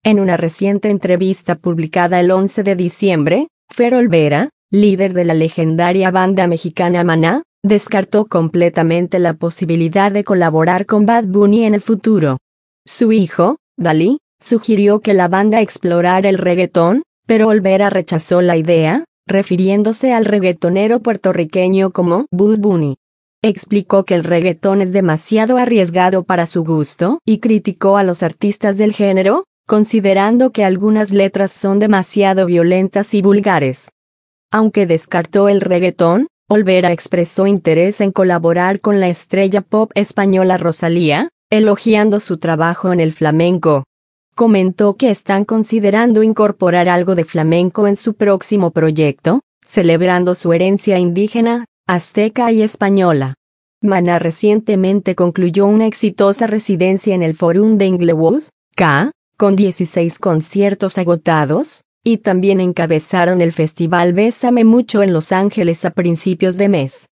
En una reciente entrevista publicada el 11 de diciembre, Fer Olvera, líder de la legendaria banda mexicana Maná, descartó completamente la posibilidad de colaborar con Bad Bunny en el futuro. Su hijo, Dalí, sugirió que la banda explorara el reggaetón, pero Olvera rechazó la idea, refiriéndose al reggaetonero puertorriqueño como Bad Bunny. Explicó que el reggaetón es demasiado arriesgado para su gusto y criticó a los artistas del género, considerando que algunas letras son demasiado violentas y vulgares. Aunque descartó el reggaetón, Olvera expresó interés en colaborar con la estrella pop española Rosalía, elogiando su trabajo en el flamenco. Comentó que están considerando incorporar algo de flamenco en su próximo proyecto, celebrando su herencia indígena, azteca y española. Maná recientemente concluyó una exitosa residencia en el Forum de Inglewood, K, con 16 conciertos agotados, y también encabezaron el festival Bésame Mucho en Los Ángeles a principios de mes.